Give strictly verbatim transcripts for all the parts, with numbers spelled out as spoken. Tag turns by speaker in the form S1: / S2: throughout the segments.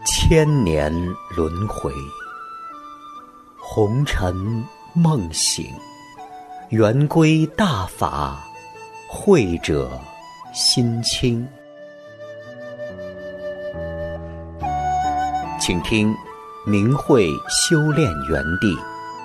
S1: 千年轮回，红尘梦醒，圆归大法，慧者心清。请听明慧修炼园地。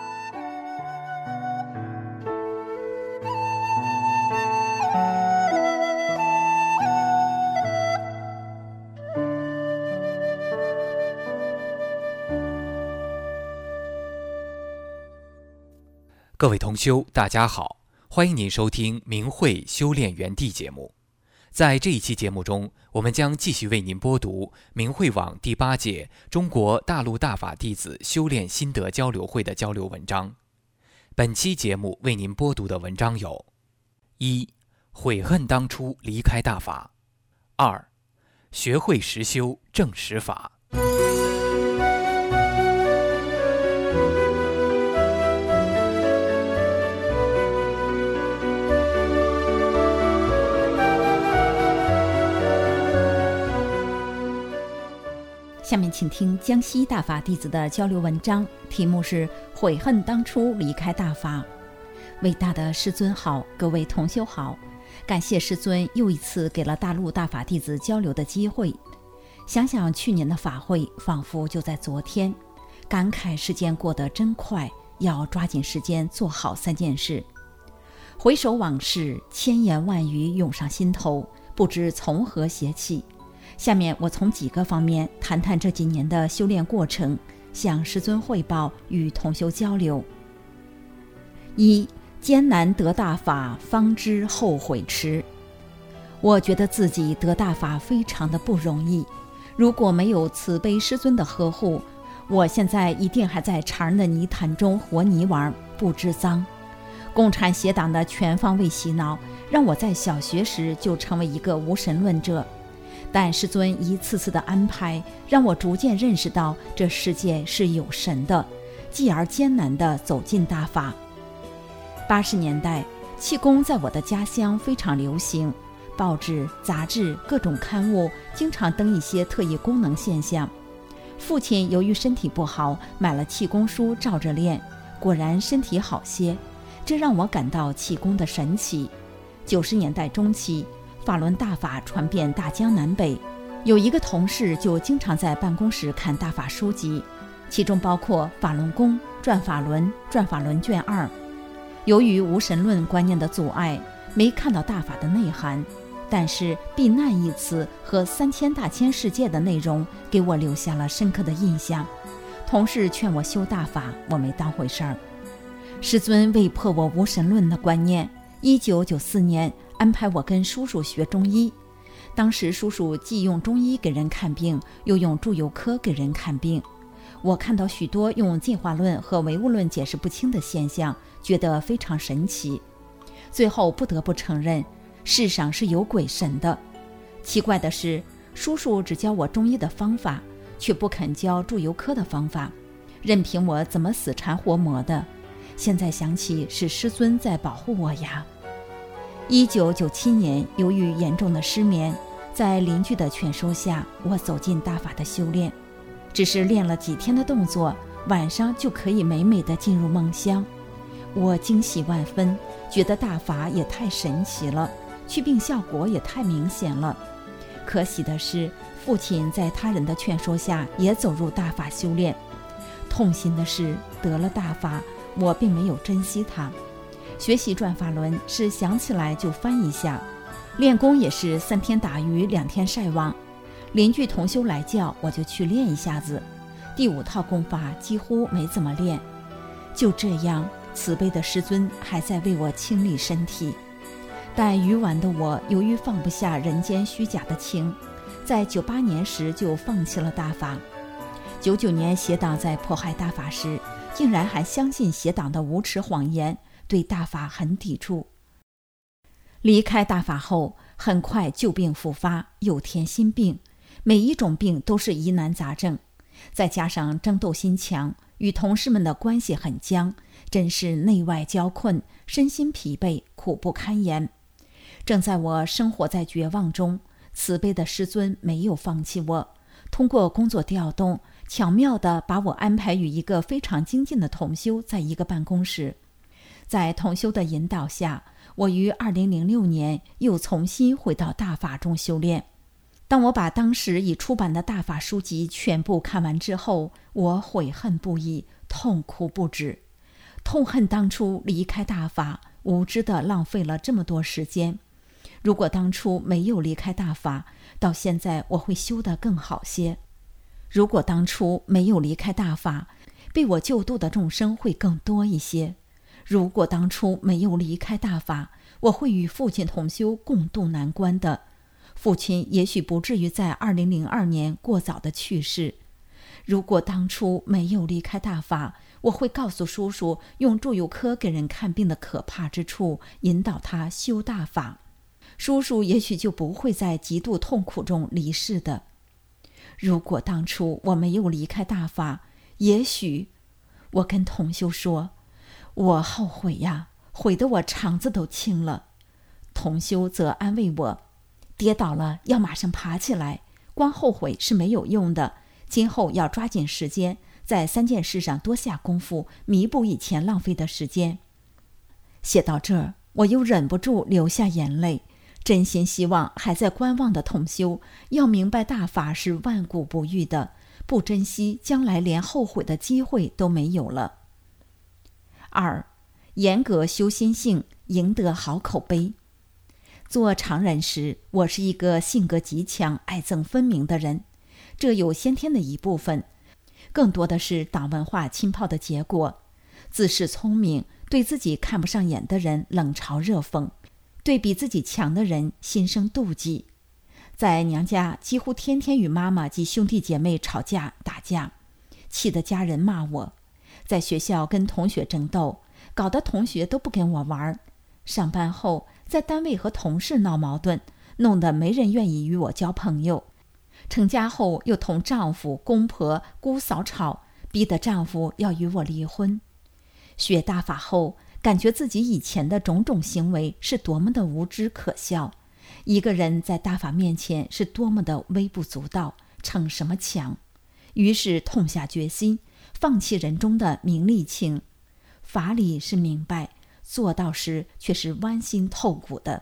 S2: 各位同修，大家好，欢迎您收听明慧修炼园地节目。在这一期节目中，我们将继续为您播读明慧网第八届中国大陆大法弟子修炼心得交流会的交流文章。本期节目为您播读的文章有：一、悔恨当初离开大法；二、学会实修正实法。
S3: 下面请听江西大法弟子的交流文章，题目是悔恨当初离开大法。伟大的师尊好，各位同修好，感谢师尊又一次给了大陆大法弟子交流的机会。想想去年的法会仿佛就在昨天，感慨时间过得真快，要抓紧时间做好三件事。回首往事，千言万语涌上心头，不知从何写起。下面我从几个方面谈谈这几年的修炼过程，向师尊汇报，与同修交流。一、艰难得大法，方知后悔迟。我觉得自己得大法非常的不容易，如果没有慈悲师尊的呵护，我现在一定还在常人的泥潭中和泥玩，不知脏。共产邪党的全方位洗脑，让我在小学时就成为一个无神论者。但师尊一次次的安排，让我逐渐认识到这世界是有神的，继而艰难地走进大法。八十年代，气功在我的家乡非常流行，报纸、杂志、各种刊物经常登一些特异功能现象。父亲由于身体不好，买了气功书照着练，果然身体好些，这让我感到气功的神奇。九十年代中期，法轮大法传遍大江南北，有一个同事就经常在办公室看大法书籍，其中包括法轮功、转法轮、转法轮卷二。由于无神论观念的阻碍，没看到大法的内涵，但是避难一词和三千大千世界的内容给我留下了深刻的印象。同事劝我修大法，我没当回事儿。师尊为破我无神论的观念，一九九四年安排我跟叔叔学中医。当时叔叔既用中医给人看病，又用祝由科给人看病。我看到许多用进化论和唯物论解释不清的现象，觉得非常神奇。最后不得不承认，世上是有鬼神的。奇怪的是，叔叔只教我中医的方法，却不肯教祝由科的方法，任凭我怎么死缠活磨的。现在想起，是师尊在保护我呀。一九九七年，由于严重的失眠，在邻居的劝说下，我走进大法的修炼。只是练了几天的动作，晚上就可以美美的进入梦乡。我惊喜万分，觉得大法也太神奇了，祛病效果也太明显了。可喜的是，父亲在他人的劝说下也走入大法修炼。痛心的是，得了大法，我并没有珍惜它。学习转法轮是想起来就翻一下，练功也是三天打鱼两天晒网。邻居同修来教，我就去练一下子。第五套功法几乎没怎么练。就这样，慈悲的师尊还在为我清理身体。但愚顽的我由于放不下人间虚假的情，在九八年时就放弃了大法。九九年邪党在迫害大法时，竟然还相信邪党的无耻谎言，对大法很抵触。离开大法后，很快旧病复发，又添新病，每一种病都是疑难杂症，再加上争斗心强，与同事们的关系很僵，真是内外交困，身心疲惫，苦不堪言。正在我生活在绝望中，慈悲的师尊没有放弃我， 通过工作调动，巧妙地把我安排与一个非常精进的同修在一个办公室。在同修的引导下，我于二零零六年又重新回到大法中修炼。当我把当时已出版的大法书籍全部看完之后，我悔恨不已，痛哭不止，痛恨当初离开大法，无知地浪费了这么多时间。如果当初没有离开大法，到现在我会修得更好些。如果当初没有离开大法，被我救度的众生会更多一些。如果当初没有离开大法，我会与父亲同修共度难关的。父亲也许不至于在二零零二年过早的去世。如果当初没有离开大法，我会告诉叔叔用住院科给人看病的可怕之处，引导他修大法。叔叔也许就不会在极度痛苦中离世的。如果当初我没有离开大法，也许……我跟同修说，我后悔呀，悔得我肠子都青了。同修则安慰我，跌倒了要马上爬起来，光后悔是没有用的，今后要抓紧时间，在三件事上多下功夫，弥补以前浪费的时间。写到这儿，我又忍不住流下眼泪，真心希望还在观望的同修要明白大法是万古不渝的，不珍惜将来连后悔的机会都没有了。二，严格修心性，赢得好口碑。做常人时，我是一个性格极强、爱憎分明的人，这有先天的一部分，更多的是党文化浸泡的结果。自恃聪明，对自己看不上眼的人冷嘲热讽，对比自己强的人心生妒忌。在娘家几乎天天与妈妈及兄弟姐妹吵架打架，气得家人骂我。在学校跟同学争斗，搞得同学都不跟我玩。上班后在单位和同事闹矛盾，弄得没人愿意与我交朋友。成家后又同丈夫、公婆、姑嫂吵，逼得丈夫要与我离婚。学大法后，感觉自己以前的种种行为是多么的无知可笑，一个人在大法面前是多么的微不足道，逞什么强。于是痛下决心，放弃人中的名利情。法理是明白，做到时却是剜心透骨的。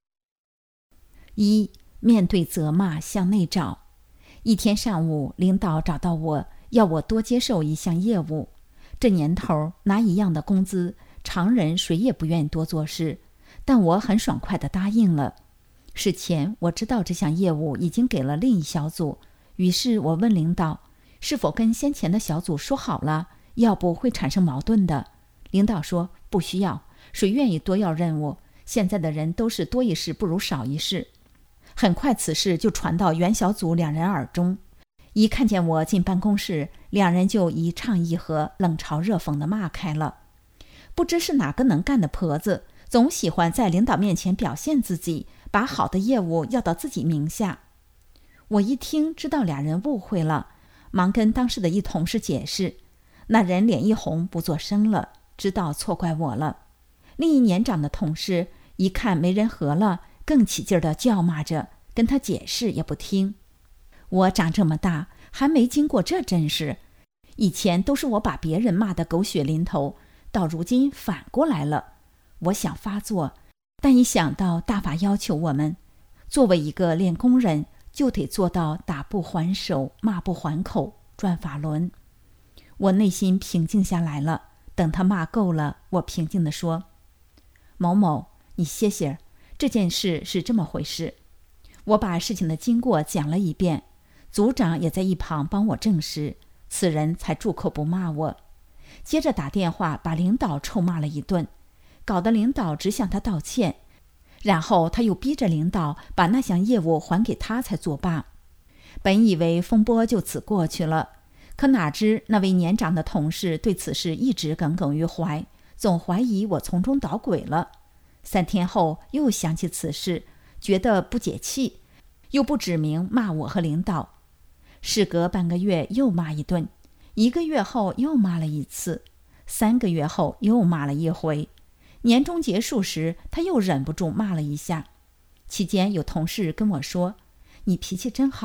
S3: 一，面对责骂向内找。一天上午，领导找到我，要我多接受一项业务。这年头拿一样的工资，常人谁也不愿意多做事，但我很爽快地答应了。事前我知道这项业务已经给了另一小组，于是我问领导，是否跟先前的小组说好了，要不会产生矛盾的。领导说不需要，谁愿意多要任务？现在的人都是多一事不如少一事。很快此事就传到原小组两人耳中，一看见我进办公室，两人就一唱一和，冷嘲热讽地骂开了。不知是哪个能干的婆子，总喜欢在领导面前表现自己，把好的业务要到自己名下。我一听知道俩人误会了，忙跟当时的一同事解释，那人脸一红不作声了，知道错怪我了。另一年长的同事一看没人和了，更起劲儿地叫骂着，跟他解释也不听。我长这么大还没经过这阵势，以前都是我把别人骂得狗血淋头，到如今反过来了。我想发作，但一想到大法要求我们作为一个练功人，就得做到打不还手，骂不还口，转法轮。我内心平静下来了。等他骂够了，我平静地说，某某，你歇歇，这件事是这么回事。我把事情的经过讲了一遍，组长也在一旁帮我证实，此人才住口不骂我。接着打电话把领导臭骂了一顿，搞得领导直向他道歉，然后他又逼着领导把那项业务还给他才作罢。本以为风波就此过去了，可哪知那位年长的同事对此事一直耿耿于怀，总怀疑我从中捣鬼了。三天后又想起此事，觉得不解气，又不指名骂我和领导。事隔半个月又骂一顿，一个月后又骂了一次，三个月后又骂了一回。年终结束时，他又忍不住骂了一下。期间有同事跟我说，你脾气真好，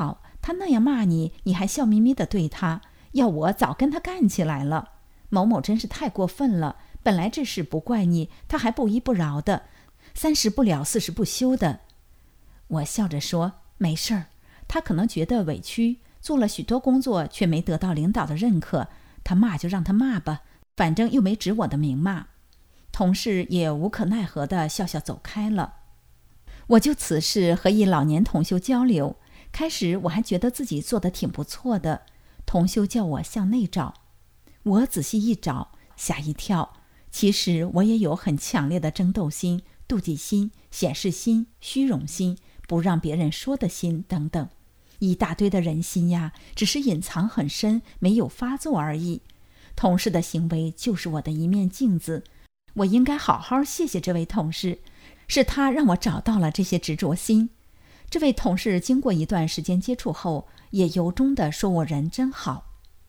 S3: 他那样骂你，你还笑眯眯地对他，要我早跟他干起来了。某某真是太过分了，本来这事不怪你，他还不依不饶的，三十不了四十不休的。我笑着说，没事儿，他可能觉得委屈，做了许多工作却没得到领导的认可，他骂就让他骂吧，反正又没指我的名骂。同事也无可奈何地笑笑走开了。我就此事和一老年同修交流，开始我还觉得自己做得挺不错的，同修叫我向内找，我仔细一找，吓一跳，其实我也有很强烈的争斗心、妒忌心、显示心、虚荣心、不让别人说的心等等，一大堆的人心呀，只是隐藏很深，没有发作而已。同事的行为就是我的一面镜子，我应该好好谢谢这位同事，是他让我找到了这些执着心。这位同事经过一段时间接触后，也由衷地说我人真好。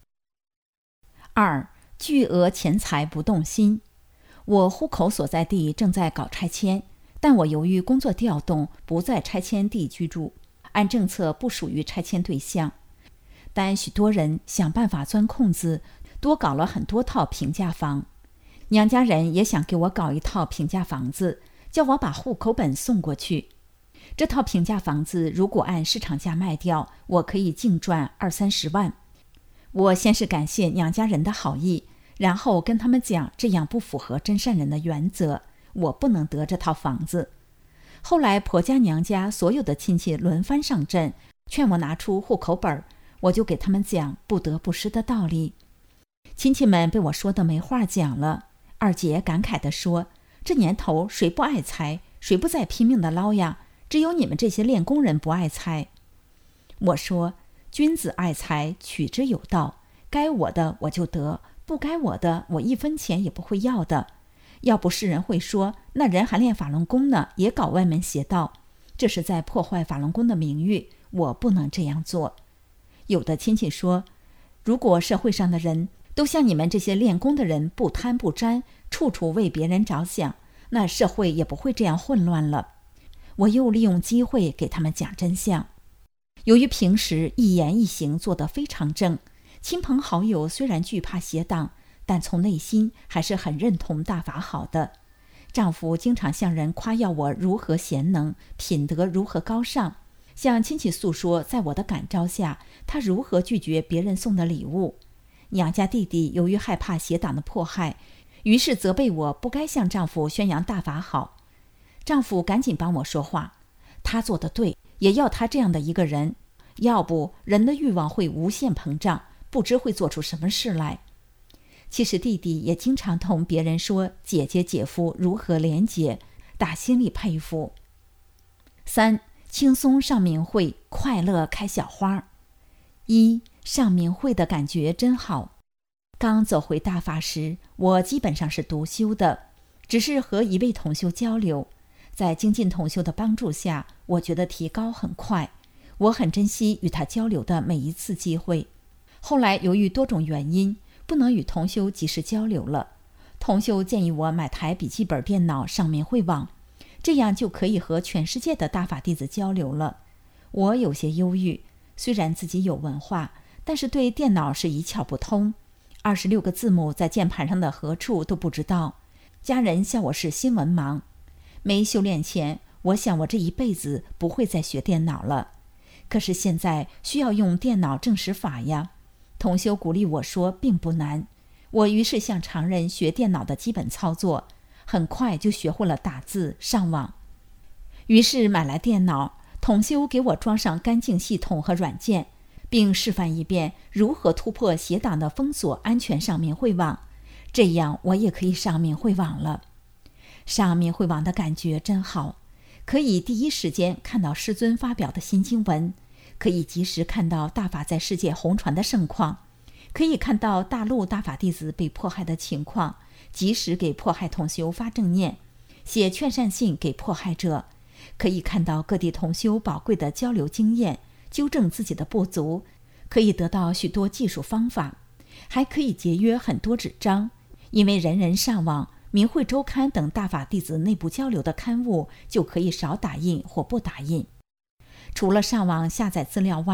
S3: 二，巨额钱财不动心。我户口所在地正在搞拆迁，但我由于工作调动，不在拆迁地居住，按政策不属于拆迁对象。但许多人想办法钻空子，多搞了很多套平价房。娘家人也想给我搞一套平价房子，叫我把户口本送过去。这套平价房子如果按市场价卖掉，我可以净赚二三十万。我先是感谢娘家人的好意，然后跟他们讲这样不符合真善人的原则，我不能得这套房子。后来婆家娘家所有的亲戚轮番上阵，劝我拿出户口本，我就给他们讲不得不失的道理。亲戚们被我说的没话讲了。二姐感慨地说，这年头谁不爱财，谁不在拼命的捞呀，只有你们这些练功人不爱财。我说，君子爱财，取之有道，该我的我就得，不该我的我一分钱也不会要的。要不是人会说，那人还练法轮功呢，也搞歪门邪道，这是在破坏法轮功的名誉，我不能这样做。有的亲戚说，如果社会上的人都像你们这些练功的人不贪不沾，处处为别人着想，那社会也不会这样混乱了。我又利用机会给他们讲真相。由于平时一言一行做得非常正，亲朋好友虽然惧怕邪党，但从内心还是很认同大法好的。丈夫经常向人夸耀我如何贤能，品德如何高尚，向亲戚诉说在我的感召下，他如何拒绝别人送的礼物。娘家弟弟由于害怕邪党的迫害，于是责备我不该向丈夫宣扬大法好。丈夫赶紧帮我说话，他做得对，也要他这样的一个人，要不人的欲望会无限膨胀，不知会做出什么事来。其实弟弟也经常同别人说姐姐姐夫如何廉洁，打心里佩服。三，轻松上明会，快乐开小花。一，上明会的感觉真好。刚走回大法时，我基本上是独修的，只是和一位同修交流。在精进同修的帮助下，我觉得提高很快，我很珍惜与他交流的每一次机会。后来由于多种原因，不能与同修及时交流了。同修建议我买台笔记本电脑上明会网，这样就可以和全世界的大法弟子交流了。我有些忧郁，虽然自己有文化，但是对电脑是一窍不通，二十六个字母在键盘上的何处都不知道。家人笑我是新文盲。没修炼前，我想我这一辈子不会再学电脑了。可是现在需要用电脑证实法呀。同修鼓励我说并不难，我于是向常人学电脑的基本操作，很快就学会了打字上网。于是买来电脑，同修给我装上干净系统和软件，并示范一遍如何突破邪党的封锁，安全上明会网，这样我也可以上明会网了。上明会网的感觉真好，可以第一时间看到师尊发表的新经文，可以及时看到大法在世界红传的盛况，可以看到大陆大法弟子被迫害的情况，及时给迫害同修发正念，写劝善信给迫害者，可以看到各地同修宝贵的交流经验，纠正自己的不足，可以得到许多技术方法，还可以节约很多纸张，因为人人上网，明慧周刊等大法弟子内部交流的刊物就可以少打印或不打印。除了上网下载资料外，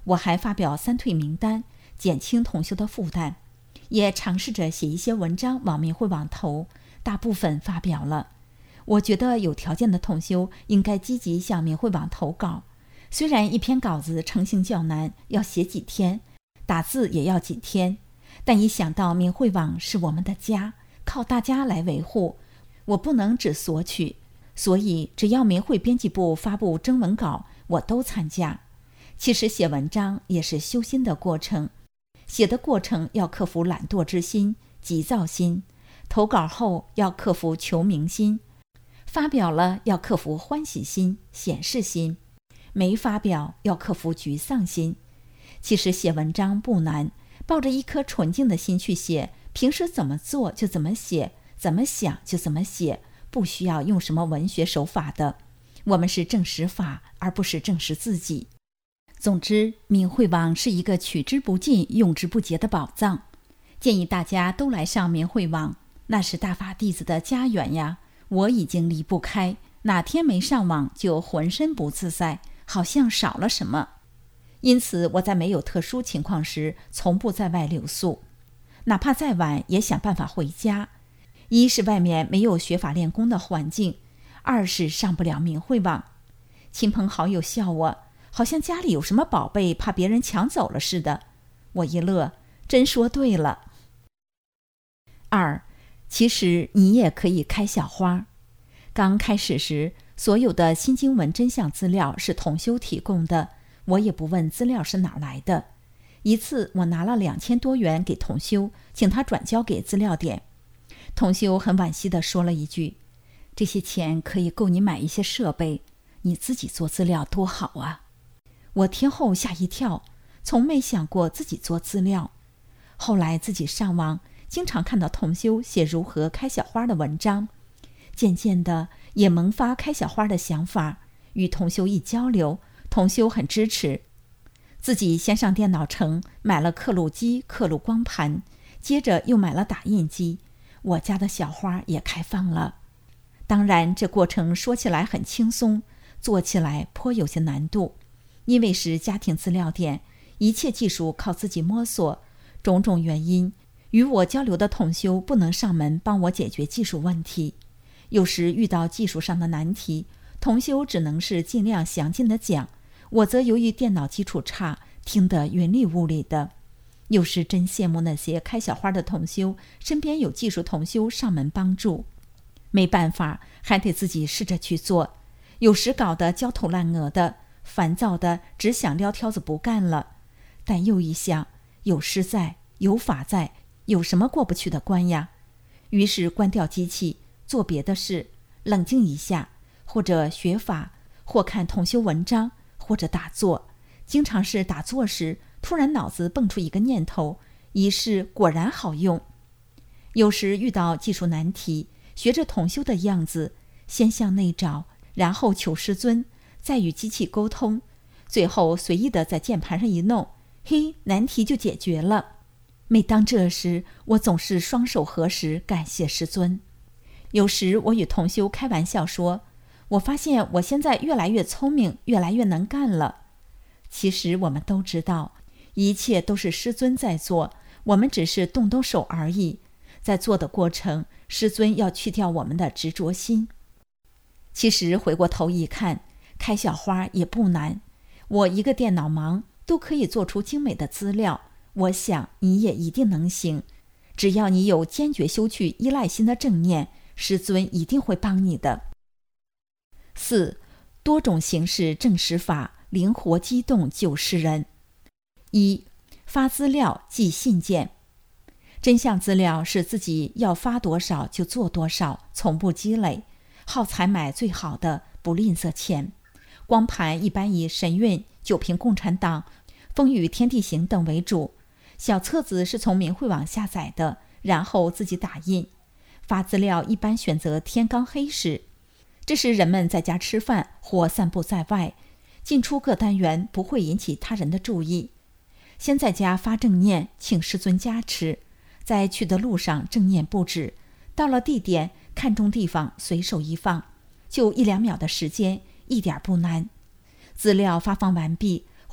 S3: 我还发表三退名单，减轻同修的负担，也尝试着写一些文章往明慧网投，大部分发表了。我觉得有条件的同修应该积极向明慧网投稿，虽然一篇稿子成型较难，要写几天，打字也要几天，但一想到明慧网是我们的家，靠大家来维护，我不能只索取，所以只要明慧编辑部发布征文稿，我都参加。其实写文章也是修心的过程，写的过程要克服懒惰之心、急躁心，投稿后要克服求名心，发表了要克服欢喜心、显示心，没发表要克服沮丧心。其实写文章不难，抱着一颗纯净的心去写，平时怎么做就怎么写，怎么想就怎么写，不需要用什么文学手法的。我们是证实法，而不是证实自己。总之，明慧网是一个取之不尽、用之不竭的宝藏，建议大家都来上明慧网，那是大法弟子的家园呀。我已经离不开，哪天没上网就浑身不自在，好像少了什么。因此我在没有特殊情况时从不在外留宿，哪怕再晚也想办法回家。一是外面没有学法练功的环境，二是上不了明慧网。亲朋好友笑我，好像家里有什么宝贝怕别人抢走了似的。我一乐，真说对了。二，其实你也可以开小花。刚开始时，所有的新经文真相资料是同修提供的，我也不问资料是哪儿来的。一次我拿了两千多元给同修，请他转交给资料点。同修很惋惜地说了一句，这些钱可以够你买一些设备，你自己做资料多好啊。我听后吓一跳，从没想过自己做资料。后来自己上网，经常看到同修写如何开小花的文章，渐渐的也萌发开小花的想法。与同修一交流，同修很支持。自己先上电脑城买了刻录机、刻录光盘，接着又买了打印机，我家的小花也开放了。当然这过程说起来很轻松，做起来颇有些难度。因为是家庭资料点，一切技术靠自己摸索，种种原因，与我交流的同修不能上门帮我解决技术问题。有时遇到技术上的难题，同修只能是尽量详尽的讲，我则由于电脑基础差，听得云里雾里的。有时真羡慕那些开小花的同修，身边有技术同修上门帮助。没办法，还得自己试着去做。有时搞得焦头烂额的，烦躁的只想撂挑子不干了。但又一想，有师在，有法在，有什么过不去的关呀？于是关掉机器，做别的事，冷静一下，或者学法，或看同修文章，或者打坐。经常是打坐时，突然脑子蹦出一个念头，一试果然好用。有时遇到技术难题，学着同修的样子，先向内找，然后求师尊，再与机器沟通，最后随意的在键盘上一弄，嘿，难题就解决了。每当这时，我总是双手合十感谢师尊。有时我与同修开玩笑说，我发现我现在越来越聪明，越来越能干了。其实我们都知道，一切都是师尊在做，我们只是动动手而已。在做的过程，师尊要去掉我们的执着心。其实回过头一看，开小花也不难，我一个电脑盲都可以做出精美的资料，我想你也一定能行。只要你有坚决修去依赖心的正念，师尊一定会帮你的。四，多种形式证实法，灵活机动救世人。一，发资料寄信件。真相资料是自己要发多少就做多少，从不积累，好采买最好的，不吝啬钱。光盘一般以神韵、九评共产党、风雨天地行等为主，小册子是从明慧网下载的，然后自己打印。发资料一般选择天罡黑时，这时人们在家吃饭或散步在外，进出各单元不会引起他人的注意。先在家发正念，请师尊加持，在去的路上正念不止，到了地点看中地方随手一放，就一两秒的时间，一点不难。资料发放完毕，回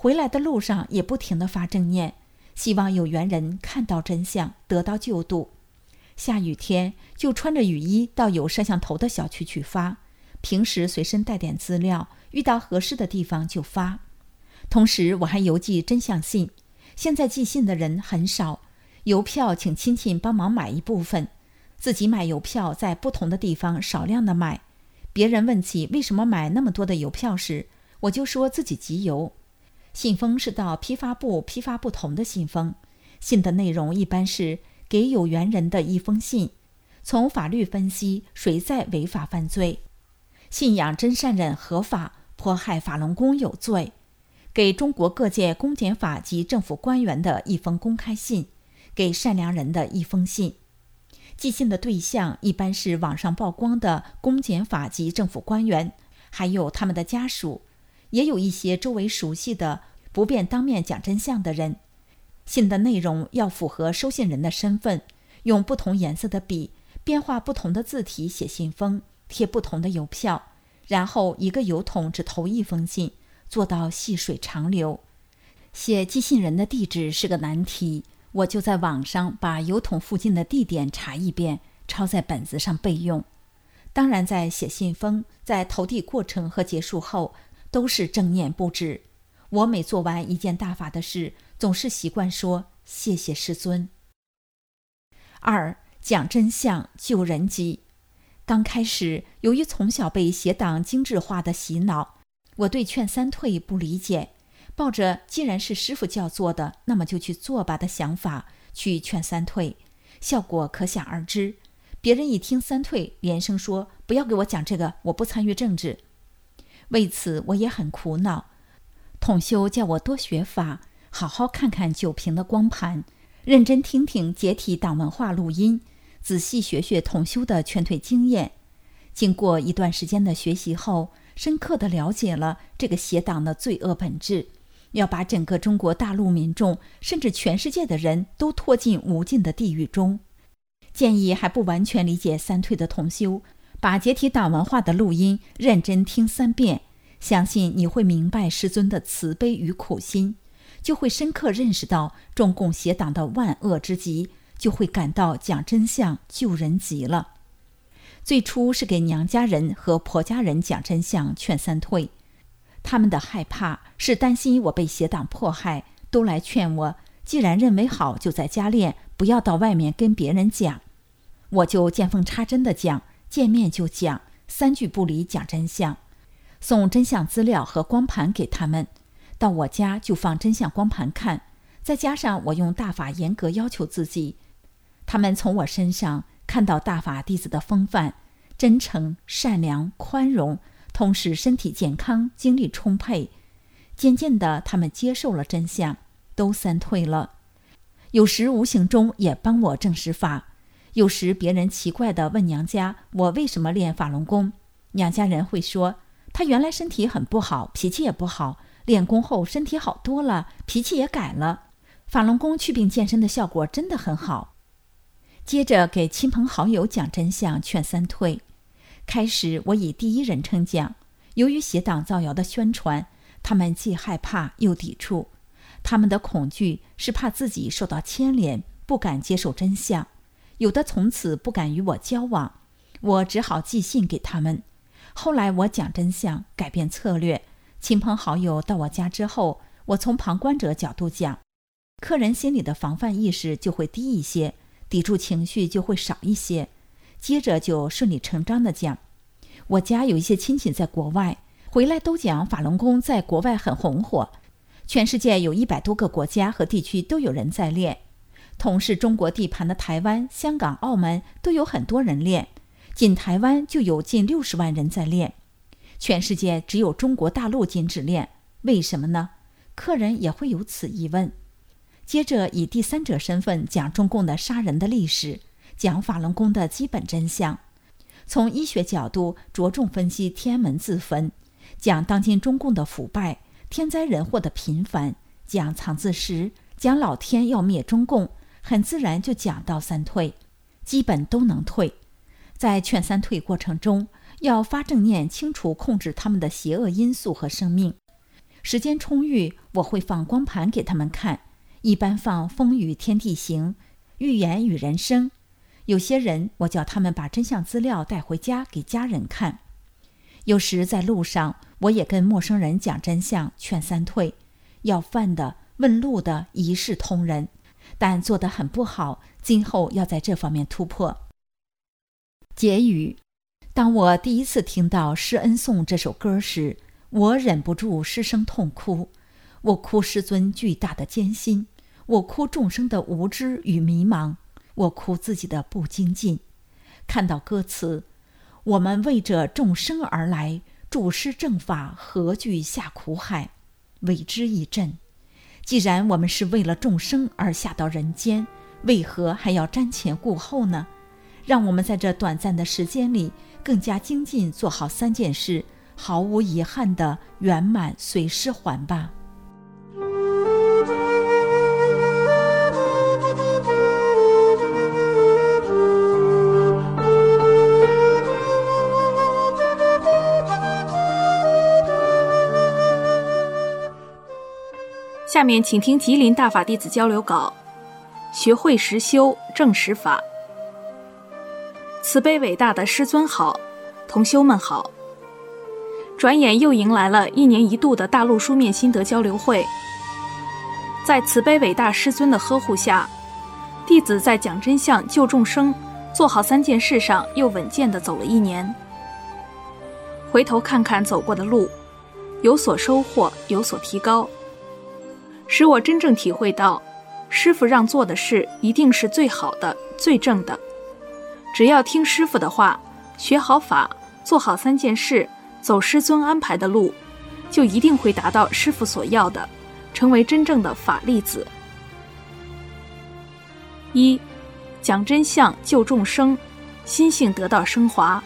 S3: 回来的路上也不停地发正念，希望有缘人看到真相，得到救度。下雨天就穿着雨衣到有摄像头的小区去发，平时随身带点资料，遇到合适的地方就发。同时我还邮寄真相信，现在寄信的人很少，邮票请亲戚帮忙买一部分，自己买邮票在不同的地方少量的买。别人问起为什么买那么多的邮票时，我就说自己集邮。信封是到批发部批发不同的信封，信的内容一般是给有缘人的一封信，从法律分析谁在违法犯罪，信仰真善忍合法，迫害法轮功有罪，给中国各界公检法及政府官员的一封公开信，给善良人的一封信。寄信的对象一般是网上曝光的公检法及政府官员，还有他们的家属，也有一些周围熟悉的不便当面讲真相的人。信的内容要符合收信人的身份，用不同颜色的笔变化不同的字体写信封，贴不同的邮票，然后一个邮筒只投一封信，做到细水长流。写寄信人的地址是个难题，我就在网上把邮筒附近的地点查一遍，抄在本子上备用。当然在写信封，在投递过程和结束后都是正念不止。我每做完一件大法的事，总是习惯说谢谢师尊。二，讲真相救人急。刚开始，由于从小被邪党精致化的洗脑，我对劝三退不理解，抱着既然是师父教做的，那么就去做吧的想法去劝三退，效果可想而知。别人一听三退，连声说不要给我讲这个，我不参与政治。为此我也很苦恼。统修叫我多学法，好好看看九屏的光盘，认真听听解体党文化录音，仔细学学统修的劝退经验。经过一段时间的学习后，深刻地了解了这个邪党的罪恶本质，要把整个中国大陆民众甚至全世界的人都拖进无尽的地狱中。建议还不完全理解三退的同修，把解体党文化的录音认真听三遍，相信你会明白师尊的慈悲与苦心，就会深刻认识到中共邪党的万恶之极，就会感到讲真相救人急了。最初是给娘家人和婆家人讲真相劝三退，他们的害怕是担心我被邪党迫害，都来劝我既然认为好就在家练，不要到外面跟别人讲。我就见缝插针的讲，见面就讲，三句不离讲真相，送真相资料和光盘给他们，到我家就放真相光盘看，再加上我用大法严格要求自己，他们从我身上看到大法弟子的风范，真诚、善良、宽容，同时身体健康，精力充沛。渐渐的，他们接受了真相，都三退了。有时无形中也帮我证实法。有时别人奇怪地问娘家我为什么练法轮功，娘家人会说他原来身体很不好，脾气也不好，练功后身体好多了，脾气也改了，法轮功祛病健身的效果真的很好。接着给亲朋好友讲真相劝三退。开始我以第一人称讲，由于邪党造谣的宣传，他们既害怕又抵触，他们的恐惧是怕自己受到牵连，不敢接受真相，有的从此不敢与我交往，我只好寄信给他们。后来我讲真相，改变策略，亲朋好友到我家之后，我从旁观者角度讲，客人心里的防范意识就会低一些，抵触情绪就会少一些，接着就顺理成章地讲。我家有一些亲戚在国外，回来都讲法轮功在国外很红火，全世界有一百多个国家和地区都有人在练，同是中国地盘的台湾、香港、澳门都有很多人练，仅台湾就有近六十万人在练，全世界只有中国大陆禁止练，为什么呢？客人也会有此疑问。接着以第三者身份讲中共的杀人的历史，讲法轮功的基本真相，从医学角度着重分析天安门自焚，讲当今中共的腐败，天灾人祸的频繁，讲藏字石，讲老天要灭中共，很自然就讲到三退，基本都能退。在劝三退过程中，要发正念清除控制他们的邪恶因素和生命。 时间充裕，我会放光盘给他们看，一般放《风雨天地行》、《寓言与人生》。有些人我叫他们把真相资料带回家给家人看。有时在路上，我也跟陌生人讲真相，劝三退。要饭的、问路的一视同仁，但做得很不好，今后要在这方面突破。结语：当我第一次听到《施恩颂》这首歌时，我忍不住失声痛哭。我哭师尊巨大的艰辛，我哭众生的无知与迷茫，我哭自己的不精进。看到歌词，我们为着众生而来，主施正法，何惧下苦海，为之一振。既然我们是为了众生而下到人间，为何还要瞻前顾后呢？让我们在这短暂的时间里更加精进，做好三件事，毫无遗憾的圆满随师还吧。
S4: 下面请听吉林大法弟子交流稿，学会实修正实法。慈悲伟大的师尊好，同修们好。转眼又迎来了一年一度的大陆书面心得交流会。在慈悲伟大师尊的呵护下，弟子在讲真相、救众生、做好三件事上又稳健地走了一年。回头看看走过的路，有所收获，有所提高，使我真正体会到，师父让做的事一定是最好的、最正的。只要听师父的话，学好法，做好三件事，走师尊安排的路，就一定会达到师父所要的，成为真正的法力子。一、讲真相，救众生，心性得到升华。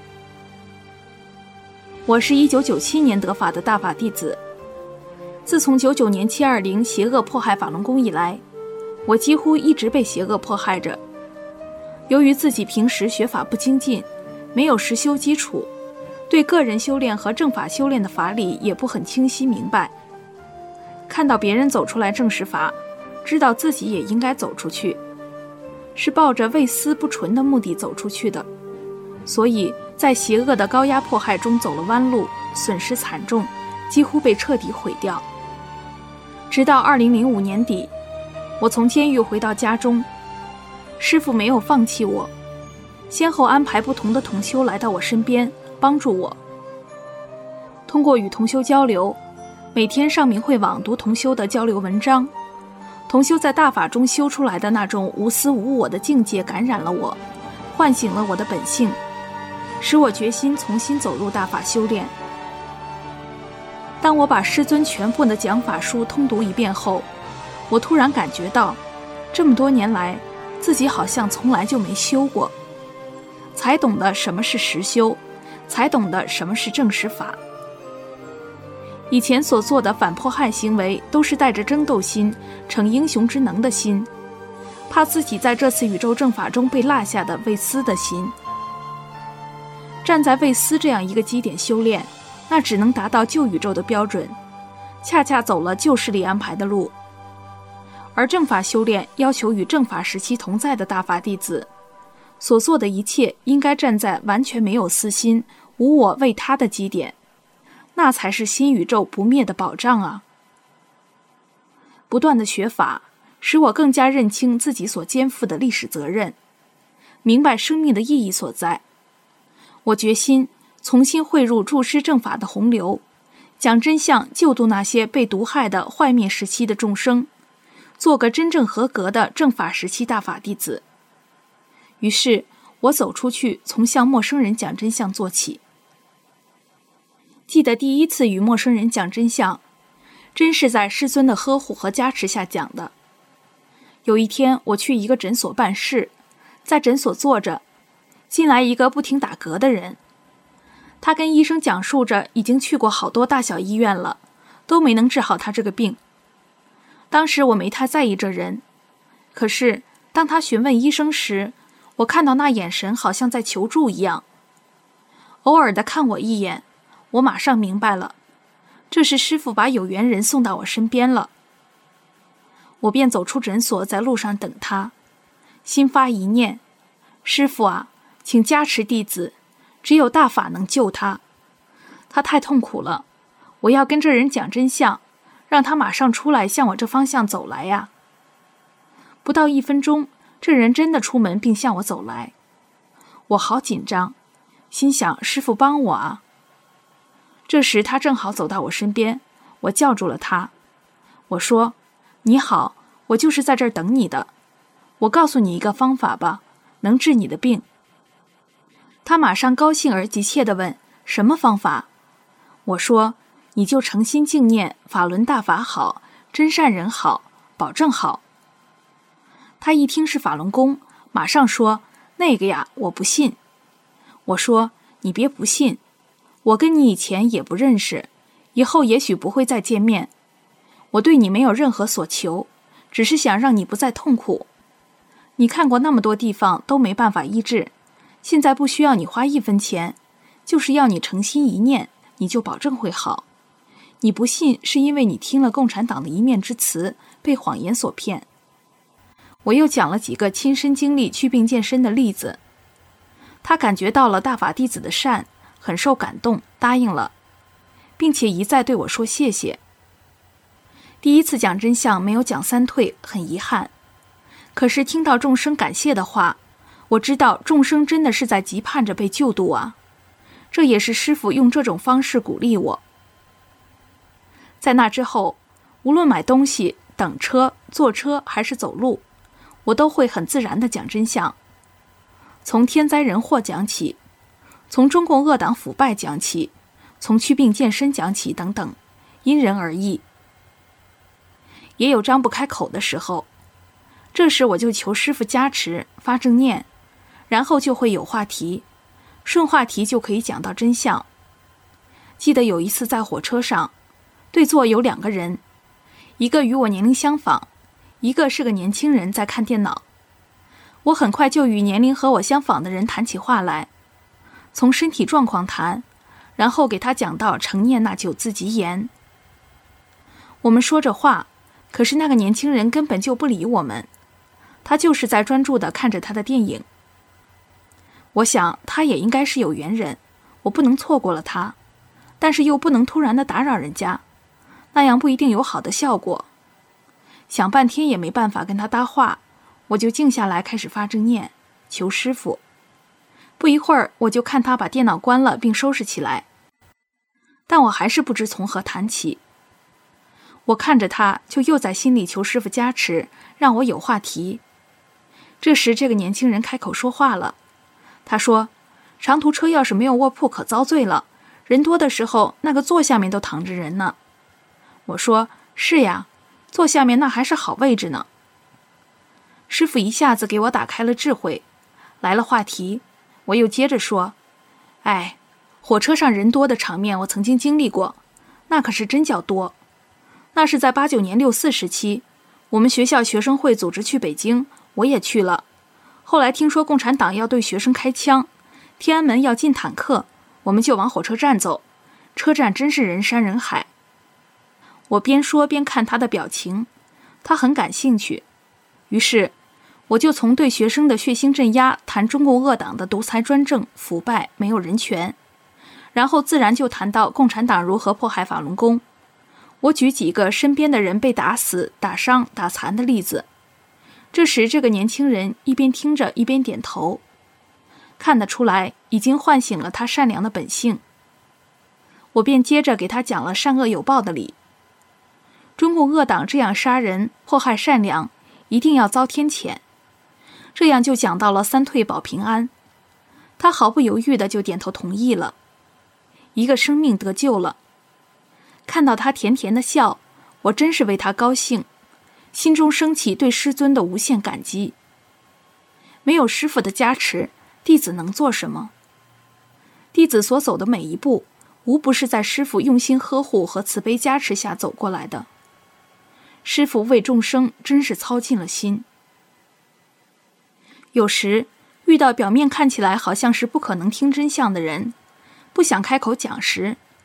S4: 我是一九九七年得法的大法弟子。自从九九年七二零邪恶迫害法轮功以来，我几乎一直被邪恶迫害着。由于自己平时学法不精进，没有实修基础，对个人修炼和正法修炼的法理也不很清晰明白。看到别人走出来正实法，知道自己也应该走出去，是抱着为私不纯的目的走出去的，所以在邪恶的高压迫害中走了弯路，损失惨重，几乎被彻底毁掉。直到二零零五年底，我从监狱回到家中，师父没有放弃我，先后安排不同的同修来到我身边，帮助我。通过与同修交流，每天上明慧网读同修的交流文章，同修在大法中修出来的那种无私无我的境界感染了我，唤醒了我的本性，使我决心重新走入大法修炼。当我把师尊全部的讲法书通读一遍后，我突然感觉到，这么多年来，自己好像从来就没修过，才懂得什么是实修，才懂得什么是正实法。以前所做的反迫害行为，都是带着争斗心、逞英雄之能的心，怕自己在这次宇宙正法中被落下的为私的心。站在为私这样一个基点修炼，那只能达到旧宇宙的标准，恰恰走了旧势力安排的路。而正法修炼要求与正法时期同在的大法弟子，所做的一切应该站在完全没有私心、无我为他的基点，那才是新宇宙不灭的保障啊！不断的学法，使我更加认清自己所肩负的历史责任，明白生命的意义所在。我决心重新汇入注师正法的洪流，讲真相，救度那些被毒害的坏灭时期的众生，做个真正合格的正法时期大法弟子。于是我走出去，从向陌生人讲真相做起。记得第一次与陌生人讲真相，真是在师尊的呵护和加持下讲的。有一天我去一个诊所办事，在诊所坐着，进来一个不停打嗝的人。他跟医生讲述着已经去过好多大小医院了，都没能治好他这个病。当时我没太在意这人，可是当他询问医生时，我看到那眼神好像在求助一样。偶尔的看我一眼，我马上明白了， 这时师父把有缘人送到我身边了，我便走出诊所，在路上等他，心发一念：师父啊，请加持弟子，只有大法能救他，他太痛苦了，我要跟这人讲真相，让他马上出来向我这方向走来呀。不到一分钟，这人真的出门并向我走来，我好紧张，心想师父帮我啊。这时他正好走到我身边，我叫住了他，我说：你好，我就是在这儿等你的，我告诉你一个方法吧，能治你的病。他马上高兴而急切地问：什么方法？我说：你就诚心敬念法轮大法好，真善人好，保证好。他一听是法轮功，马上说：那个呀，我不信。我说：你别不信，我跟你以前也不认识，以后也许不会再见面，我对你没有任何所求，只是想让你不再痛苦。你看过那么多地方都没办法医治，现在不需要你花一分钱，就是要你诚心一念，你就保证会好。你不信是因为你听了共产党的一面之词，被谎言所骗。我又讲了几个亲身经历祛病健身的例子，他感觉到了大法弟子的善，很受感动，答应了，并且一再对我说谢谢。第一次讲真相没有讲三退，很遗憾，可是听到众生感谢的话，我知道众生真的是在急盼着被救度啊，这也是师父用这种方式鼓励我。在那之后，无论买东西、等车、坐车还是走路，我都会很自然地讲真相，从天灾人祸讲起，从中共恶党腐败讲起，从祛病健身讲起等等，因人而异。也有张不开口的时候，这时我就求师父加持，发正念，然后就会有话题，顺话题就可以讲到真相。记得有一次在火车上，对座有两个人，一个与我年龄相仿，一个是个年轻人在看电脑。我很快就与年龄和我相仿的人谈起话来，从身体状况谈，然后给他讲到成念那九字吉言。我们说着话，可是那个年轻人根本就不理我们，他就是在专注地看着他的电影。我想他也应该是有缘人，我不能错过了他，但是又不能突然地打扰人家，那样不一定有好的效果。想半天也没办法跟他搭话，我就静下来开始发正念，求师父。不一会儿，我就看他把电脑关了并收拾起来，但我还是不知从何谈起。我看着他，就又在心里求师父加持，让我有话题。这时这个年轻人开口说话了，他说：长途车要是没有卧铺可遭罪了，人多的时候那个座下面都躺着人呢。我说：是呀，座下面那还是好位置呢。师父一下子给我打开了智慧，来了话题。我又接着说：哎，火车上人多的场面我曾经经历过，那可是真叫多。那是在八九年六四时期，我们学校学生会组织去北京，我也去了。后来听说共产党要对学生开枪，天安门要进坦克，我们就往火车站走，车站真是人山人海。我边说边看他的表情，他很感兴趣，于是我就从对学生的血腥镇压谈中共恶党的独裁专政、腐败、没有人权，然后自然就谈到共产党如何迫害法轮功。我举几个身边的人被打死、打伤、打残的例子。这时这个年轻人一边听着一边点头，看得出来已经唤醒了他善良的本性。我便接着给他讲了善恶有报的理。中共恶党这样杀人、迫害善良，一定要遭天谴。这样就讲到了三退保平安，他毫不犹豫的就点头同意了。一个生命得救了。看到他甜甜的笑，我真是为他高兴，心中升起对师尊的无限感激。没有师父的加持，弟子能做什么？弟子所走的每一步，无不是在师父用心呵护和慈悲加持下走过来的。师父为众生真是操尽了心。有时遇到表面看起来好像是不可能听真相的人，不想开口讲时，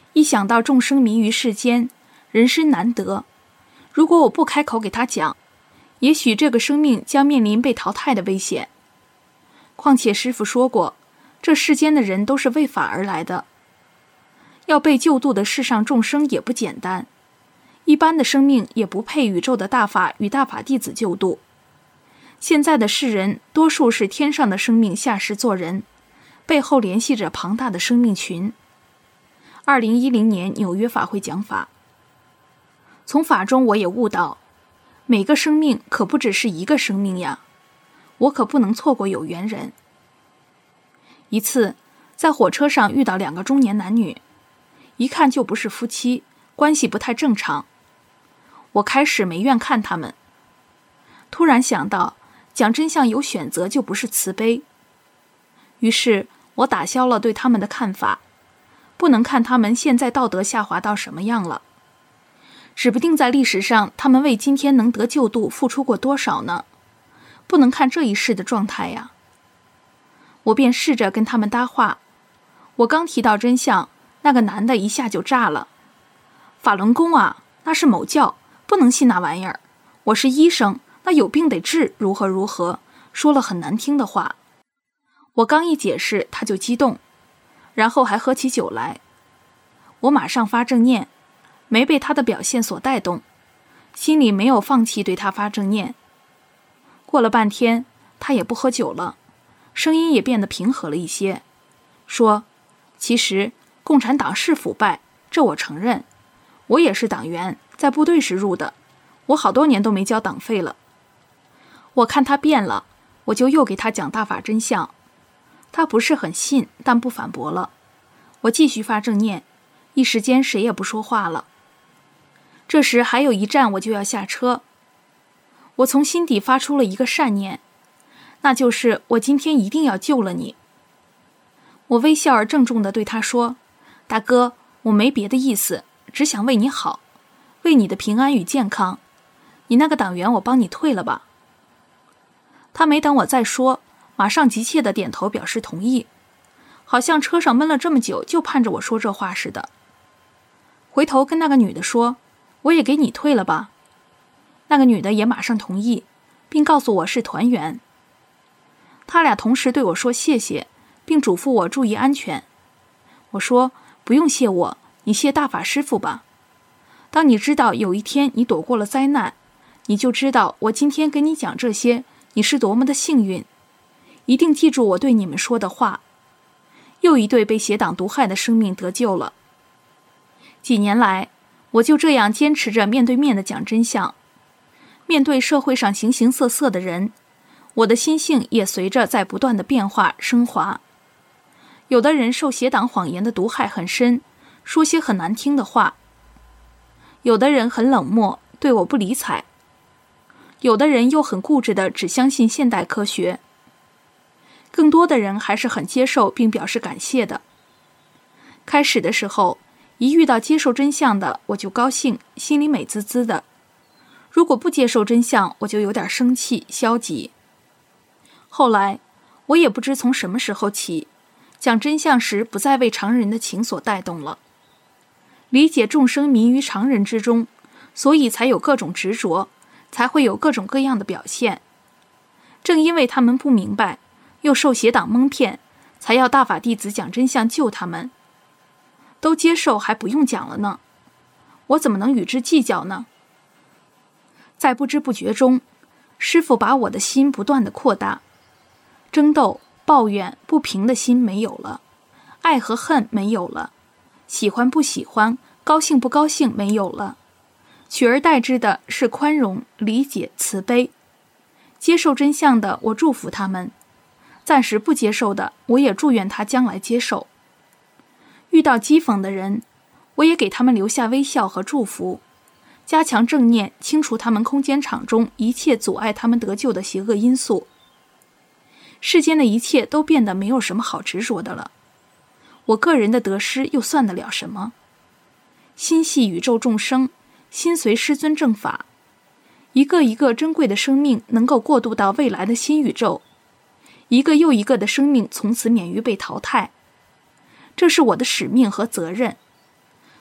S4: 一想到众生迷于世间，人生难得，如果我不开口给他讲，也许这个生命将面临被淘汰的危险。况且师父说过，这世间的人都是为法而来的，要被救度的世上众生也不简单，一般的生命也不配宇宙的大法与大法弟子救度。现在的世人多数是天上的生命下世做人，背后联系着庞大的生命群。二零一零年纽约法会讲法，从法中我也悟到，每个生命可不只是一个生命呀，我可不能错过有缘人。一次在火车上遇到两个中年男女，一看就不是夫妻，关系不太正常。我开始没愿看他们，突然想到讲真相有选择就不是慈悲，于是我打消了对他们的看法，不能看他们现在道德下滑到什么样了，指不定在历史上他们为今天能得救度付出过多少呢，不能看这一世的状态呀。我便试着跟他们搭话，我刚提到真相，那个男的一下就炸了，法轮功啊，那是某教，不能信那玩意儿，我是医生，那有病得治，如何如何，说了很难听的话。我刚一解释他就激动，然后还喝起酒来。我马上发正念，没被他的表现所带动，心里没有放弃对他发正念。过了半天他也不喝酒了，声音也变得平和了一些，说其实共产党是腐败，这我承认，我也是党员，在部队时入的，我好多年都没交党费了。我看他变了，我就又给他讲大法真相，他不是很信，但不反驳了。我继续发正念，一时间谁也不说话了。这时还有一站我就要下车，我从心底发出了一个善念，那就是我今天一定要救了你。我微笑而郑重地对他说，大哥，我没别的意思，只想为你好，为你的平安与健康，你那个党员我帮你退了吧。他没等我再说，马上急切地点头表示同意，好像车上闷了这么久就盼着我说这话似的。回头跟那个女的说，我也给你退了吧。那个女的也马上同意，并告诉我是团员。他俩同时对我说谢谢，并嘱咐我注意安全。我说不用谢我，你谢大法师父吧。当你知道有一天你躲过了灾难，你就知道我今天跟你讲这些，你是多么的幸运。一定记住我对你们说的话。又一对被邪党毒害的生命得救了。几年来，我就这样坚持着面对面的讲真相。面对社会上形形色色的人，我的心性也随着在不断的变化升华。有的人受邪党谎言的毒害很深，说些很难听的话；有的人很冷漠，对我不理睬；有的人又很固执的只相信现代科学。更多的人还是很接受并表示感谢的。开始的时候，一遇到接受真相的，我就高兴，心里美滋滋的；如果不接受真相，我就有点生气、消极。后来，我也不知从什么时候起，讲真相时不再为常人的情所带动了。理解众生迷于常人之中，所以才有各种执着，才会有各种各样的表现。正因为他们不明白，又受邪党蒙骗，才要大法弟子讲真相救他们。都接受还不用讲了呢，我怎么能与之计较呢？在不知不觉中，师父把我的心不断地扩大，争斗、抱怨、不平的心没有了，爱和恨没有了，喜欢不喜欢、高兴不高兴没有了，取而代之的是宽容、理解、慈悲。接受真相的，我祝福他们；暂时不接受的，我也祝愿他将来接受。遇到讥讽的人，我也给他们留下微笑和祝福，加强正念，清除他们空间场中一切阻碍他们得救的邪恶因素。世间的一切都变得没有什么好执着的了，我个人的得失又算得了什么？心系宇宙众生，心随师尊正法，一个一个珍贵的生命能够过渡到未来的新宇宙，一个又一个的生命从此免于被淘汰。这是我的使命和责任。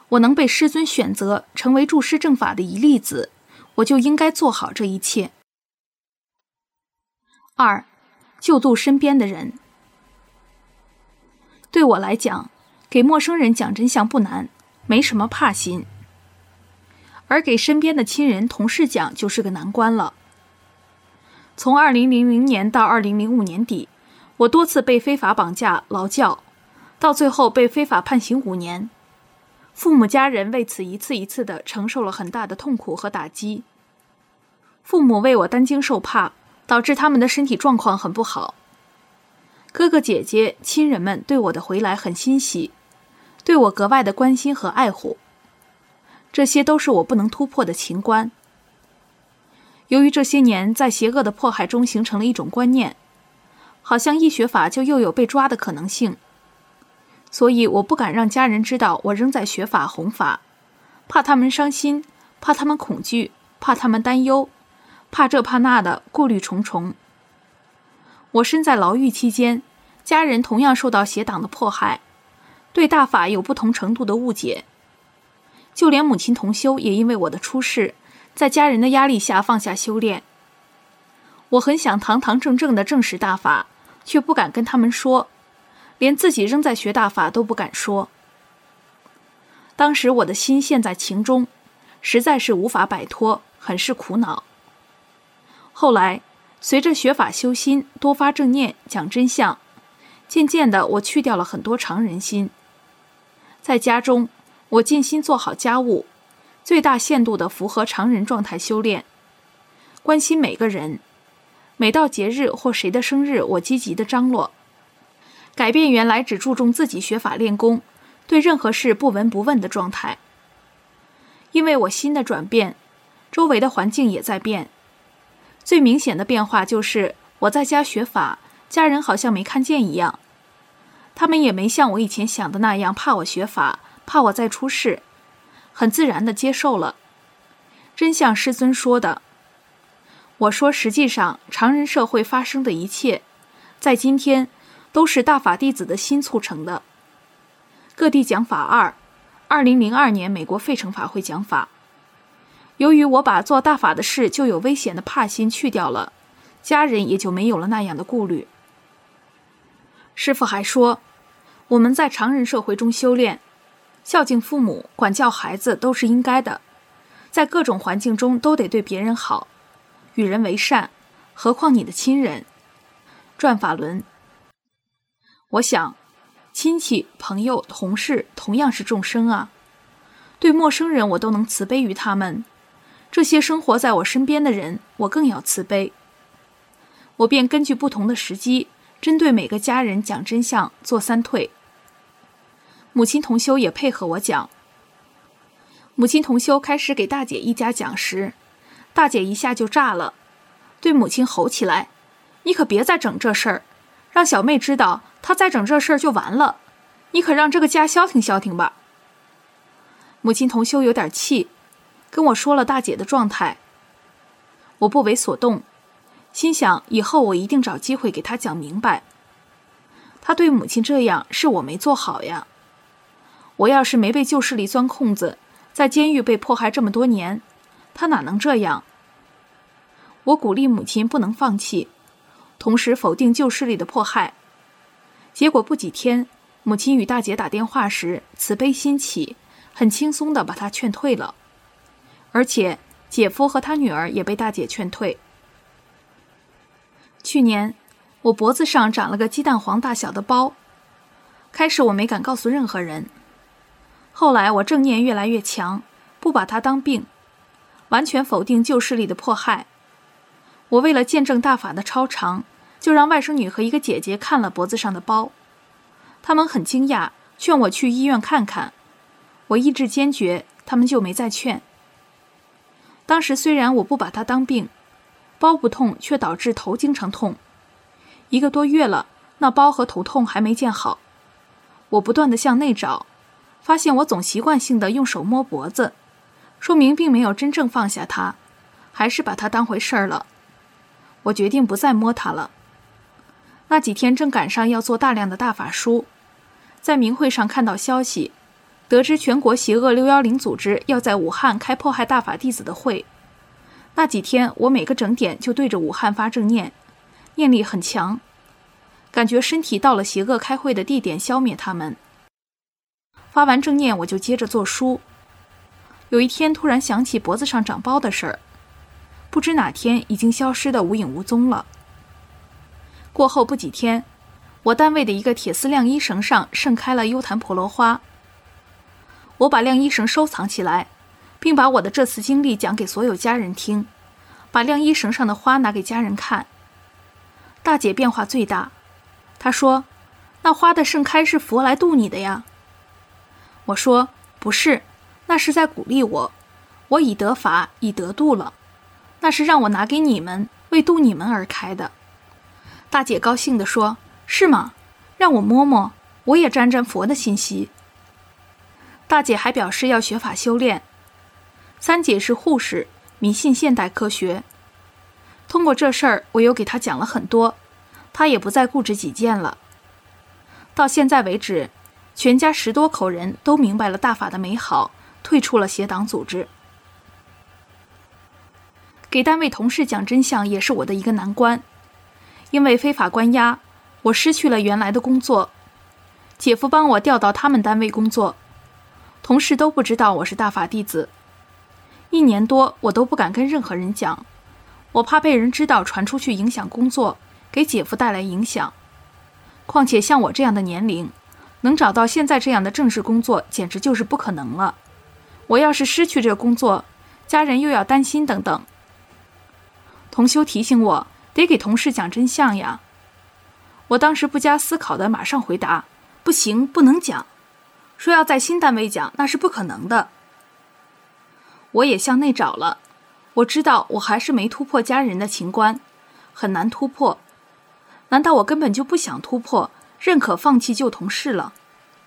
S4: 我能被师尊选择成为助师正法的一粒子，我就应该做好这一切。二，救度身边的人。对我来讲，给陌生人讲真相不难，没什么怕心。而给身边的亲人、同事讲就是个难关了。从二零零零年到二零零五年底，我多次被非法绑架、劳教，到最后被非法判刑五年。父母家人为此一次一次地承受了很大的痛苦和打击。父母为我担惊受怕，导致他们的身体状况很不好。哥哥姐姐、亲人们对我的回来很欣喜，对我格外的关心和爱护。这些都是我不能突破的情关。由于这些年在邪恶的迫害中形成了一种观念，好像一学法就又有被抓的可能性，所以我不敢让家人知道我仍在学法弘法，怕他们伤心，怕他们恐惧，怕他们担忧，怕这怕那的，顾虑重重。我身在牢狱期间，家人同样受到邪党的迫害，对大法有不同程度的误解。就连母亲同修也因为我的出世，在家人的压力下放下修炼。我很想堂堂正正地证实大法，却不敢跟他们说，连自己仍在学大法都不敢说。当时我的心陷在情中，实在是无法摆脱，很是苦恼。后来随着学法修心，多发正念，讲真相，渐渐的我去掉了很多常人心。在家中，我尽心做好家务，最大限度地符合常人状态修炼，关心每个人。每到节日或谁的生日，我积极地张罗，改变原来只注重自己学法练功，对任何事不闻不问的状态。因为我心的转变，周围的环境也在变。最明显的变化就是我在家学法，家人好像没看见一样，他们也没像我以前想的那样怕我学法，怕我再出事，很自然地接受了。真像师尊说的，我说实际上常人社会发生的一切，在今天都是大法弟子的心促成的。各地讲法二，二零零二年美国费城法会讲法。由于我把做大法的事就有危险的怕心去掉了，家人也就没有了那样的顾虑。师父还说，我们在常人社会中修炼，孝敬父母、管教孩子都是应该的，在各种环境中都得对别人好，与人为善，何况你的亲人。转法轮。我想，亲戚、朋友、同事同样是众生啊，对陌生人我都能慈悲于他们，这些生活在我身边的人，我更要慈悲。我便根据不同的时机，针对每个家人讲真相，做三退。母亲同修也配合我讲。母亲同修开始给大姐一家讲时，大姐一下就炸了，对母亲吼起来，你可别再整这事儿，让小妹知道她再整这事儿就完了，你可让这个家消停消停吧。母亲同修有点气，跟我说了大姐的状态。我不为所动，心想以后我一定找机会给她讲明白。她对母亲这样，是我没做好呀。我要是没被旧势力钻空子，在监狱被迫害这么多年，她哪能这样？我鼓励母亲不能放弃，同时否定旧势力的迫害。结果不几天，母亲与大姐打电话时，慈悲心起，很轻松地把她劝退了。而且姐夫和他女儿也被大姐劝退。去年我脖子上长了个鸡蛋黄大小的包，开始我没敢告诉任何人，后来我正念越来越强，不把它当病，完全否定旧势力的迫害。我为了见证大法的超常，就让外甥女和一个姐姐看了脖子上的包，他们很惊讶，劝我去医院看看。我意志坚决，他们就没再劝。当时虽然我不把它当病，包不痛却导致头经常痛，一个多月了，那包和头痛还没见好。我不断地向内找，发现我总习惯性地用手摸脖子，说明并没有真正放下它，还是把它当回事儿了。我决定不再摸它了。那几天正赶上要做大量的大法书，在明会上看到消息， 得知全国邪恶六一零组织要在武汉开迫害大法弟子的会，那几天我每个整点就对着武汉发正念，念力很强，感觉身体到了邪恶开会的地点，消灭他们。发完正念我就接着做书。有一天突然想起脖子上长包的事儿，不知哪天已经消失得无影无踪了。过后不几天，我单位的一个铁丝晾衣绳上盛开了幽檀婆罗花。我把晾衣绳收藏起来，并把我的这次经历讲给所有家人听，把晾衣绳上的花拿给家人看。大姐变化最大，她说：“那花的盛开是佛来度你的呀。”我说：“不是，那是在鼓励我，我已得法，已得度了，那是让我拿给你们，为度你们而开的。”大姐高兴地说：“是吗？让我摸摸，我也沾沾佛的信息。”大姐还表示要学法修炼。三姐是护士，迷信现代科学。通过这事儿，我又给她讲了很多，她也不再固执己见了。到现在为止，全家十多口人都明白了大法的美好，退出了邪党组织。给单位同事讲真相也是我的一个难关，因为非法关押，我失去了原来的工作，姐夫帮我调到他们单位工作，同事都不知道我是大法弟子。一年多我都不敢跟任何人讲，我怕被人知道传出去影响工作，给姐夫带来影响。况且像我这样的年龄，能找到现在这样的正式工作简直就是不可能了。我要是失去这工作，家人又要担心等等。同修提醒我得给同事讲真相呀。我当时不加思考的马上回答：不行，不能讲，说要在新单位讲那是不可能的。我也向内找了，我知道我还是没突破家人的情关，很难突破。难道我根本就不想突破，认可放弃旧同事了？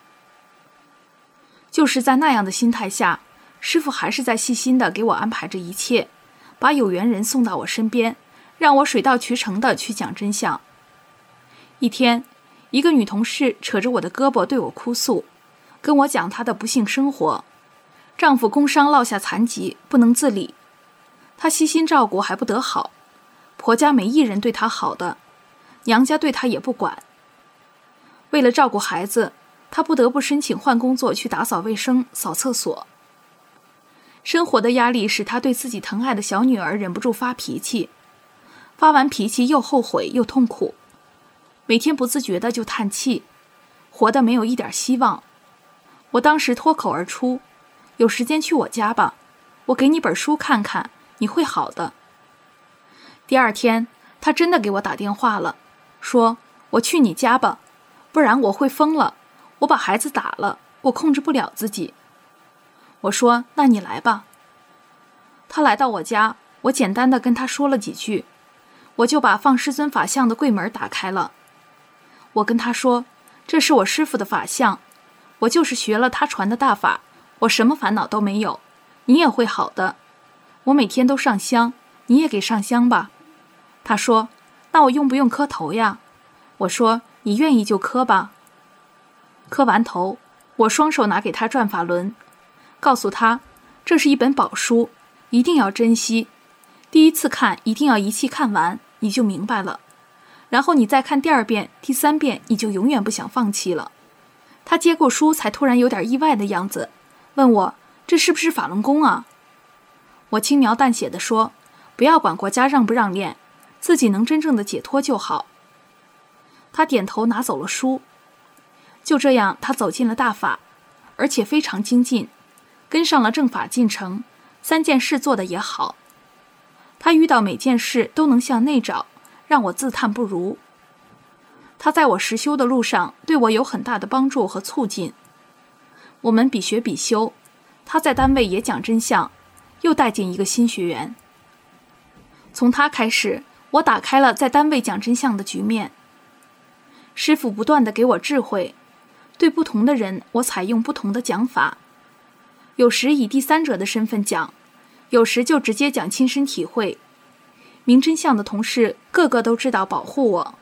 S4: 就是在那样的心态下，师父还是在细心地给我安排着一切，把有缘人送到我身边，让我水到渠成地去讲真相。一天，一个女同事扯着我的胳膊对我哭诉，跟我讲她的不幸生活，丈夫工伤落下残疾，不能自理，她悉心照顾还不得好，婆家没一人对她好的，娘家对她也不管。为了照顾孩子，她不得不申请换工作，去打扫卫生、扫厕所。生活的压力使她对自己疼爱的小女儿忍不住发脾气，发完脾气又后悔又痛苦，每天不自觉的就叹气，活得没有一点希望。我当时脱口而出：有时间去我家吧，我给你本书看看，你会好的。第二天，她真的给我打电话了，说：我去你家吧，不然我会疯了，我把孩子打了，我控制不了自己。我说：那你来吧。她来到我家，我简单的跟她说了几句，我就把放师尊法像的柜门打开了。我跟她说：这是我师父的法像，我就是学了他传的大法，我什么烦恼都没有，你也会好的。我每天都上香，你也给上香吧。她说：那我用不用磕头呀？我说：你愿意就磕吧。磕完头，我双手拿给她转法轮，告诉她这是一本宝书，一定要珍惜，第一次看一定要一气看完，你就明白了，然后你再看第二遍、第三遍，你就永远不想放弃了。她接过书才突然有点意外的样子，问我这是不是法轮功啊？我轻描淡写地说：不要管国家让不让练，自己能真正的解脱就好。她点头拿走了书。就这样，她走进了大法，而且非常精进，跟上了正法进程，三件事做得也好。她遇到每件事都能向内找，让我自叹不如。她在我实修的路上对我有很大的帮助和促进。我们比学比修，她在单位也讲真相，又带进一个新学员。从她开始，我打开了在单位讲真相的局面。师父不断地给我智慧，对不同的人我采用不同的讲法，有时以第三者的身份讲，有时就直接讲亲身体会。明真相的同事个个都知道保护我。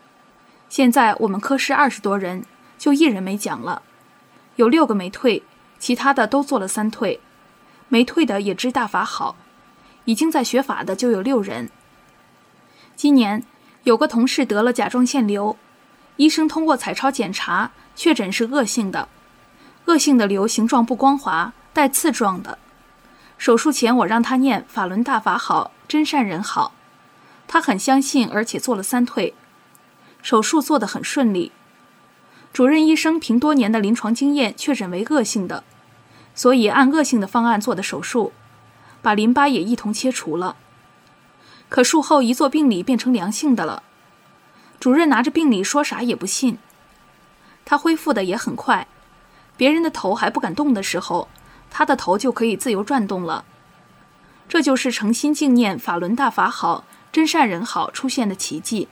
S4: 现在我们科室二十多人，就一人没讲了，有六个没退， 其他的都做了三退，没退的也知大法好，已经在学法的就有六人。今年有个同事得了甲状腺瘤，医生通过彩超检查确诊是恶性的，恶性的瘤形状不光滑，带刺状的。手术前我让他念法轮大法好，真善人好，他很相信，而且做了三退，手术做得很顺利。主任医生凭多年的临床经验确诊为恶性的，所以按恶性的方案做的手术，把淋巴也一同切除了。可术后一做病理变成良性的了，主任拿着病理说啥也不信。他恢复的也很快，别人的头还不敢动的时候，他的头就可以自由转动了。这就是诚心敬念法轮大法好，真善人好出现的奇迹。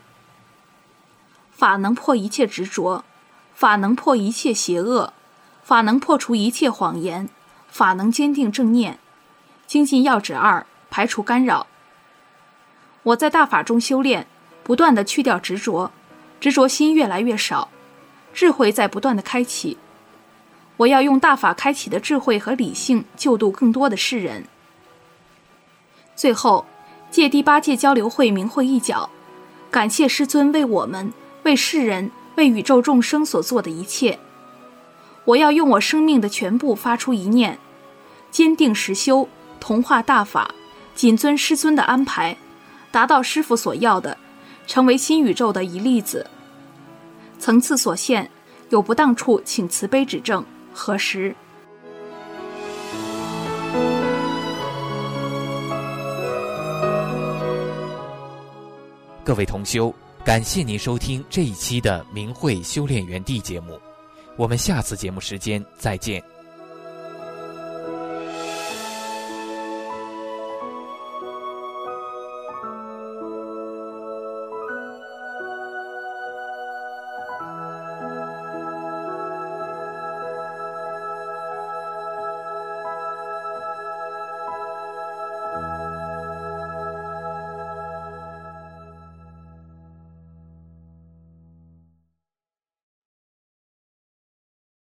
S4: 法能破一切执着，法能破一切邪恶，法能破除一切谎言，法能坚定正念。精进要旨二，排除干扰。我在大法中修炼，不断地去掉执着，执着心越来越少，智慧在不断地开启。我要用大法开启的智慧和理性救度更多的世人。最后，借第八届交流会明慧一角，感谢师尊为我们、为世人、为宇宙众生所做的一切。我要用我生命的全部发出一念，坚定实修，同化大法，谨遵师尊的安排，达到师父所要的，成为新宇宙的一粒子。层次所限，有不当处请慈悲指正，何时？
S2: 各位同修，感谢您收听这一期的明慧修炼园地节目，我们下次节目时间再见。